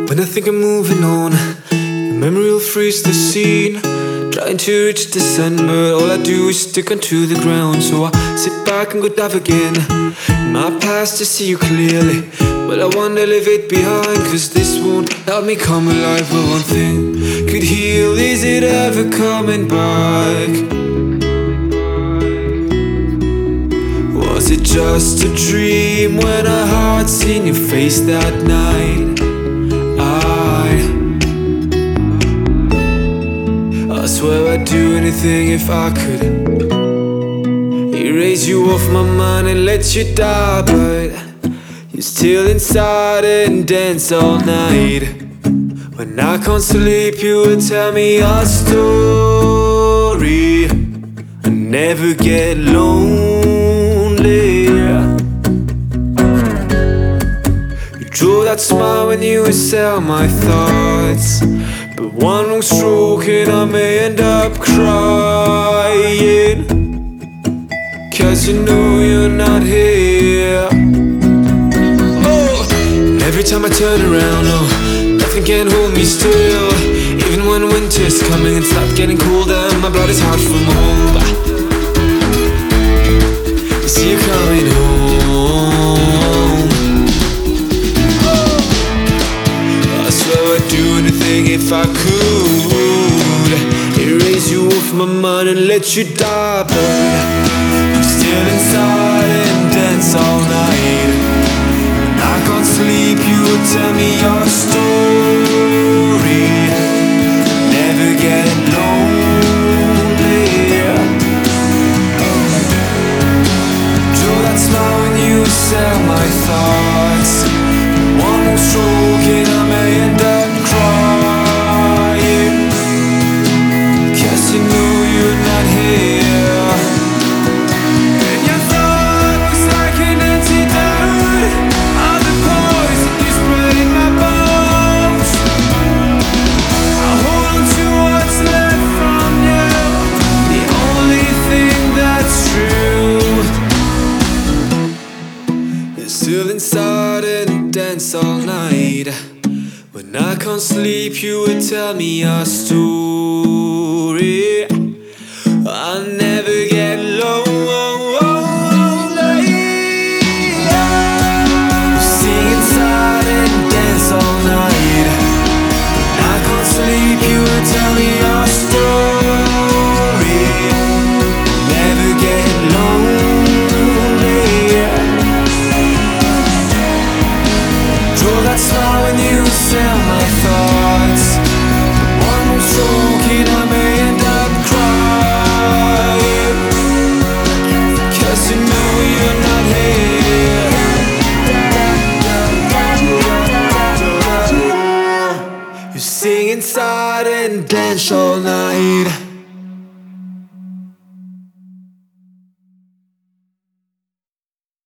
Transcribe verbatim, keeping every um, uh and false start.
When I think I'm moving on, your memory will freeze the scene. Trying to reach the sun, but all I do is stick onto the ground. So I sit back and go dive again in my past to see you clearly, but I won't leave it behind, cause this won't help me come alive. But one thing could heal, is it ever coming back? Was it just a dream when I had seen your face that night? I swear I'd do anything if I could erase you off my mind and let you die, but you're still inside and dance all night. When I can't sleep, you will tell me your story and never get lonely. You draw that smile when you sell my thoughts, but one wrong stroke and I may end up crying, cause you know you're not here. Oh, and every time I turn around, oh, nothing can hold me still. Even when winter's coming and start getting colder, my blood is hot from home. You see you coming home. I swear I'd do anything if I could erase you off my mind and let you die, but I'm still inside and dance all night. When I can't sleep, you will tell me your story, never get lonely. Draw that smile when you sell my thoughts. One more stroke and I may end up crying, cause you know you're not here. And your thought was like an antidote, all the poison you spread in my bones. I hold on to what's left from you, the only thing that's true. You're still inside and dance all night. When I can't sleep, you would tell me your story. I'll never get lonely. You sing inside and dance all night. When I can't sleep, you would tell me your story. Never get lonely. Draw that smile when you sell my thoughts. One more stroke and I may end up crying, cause you know you're not here. You sing inside and dance all night.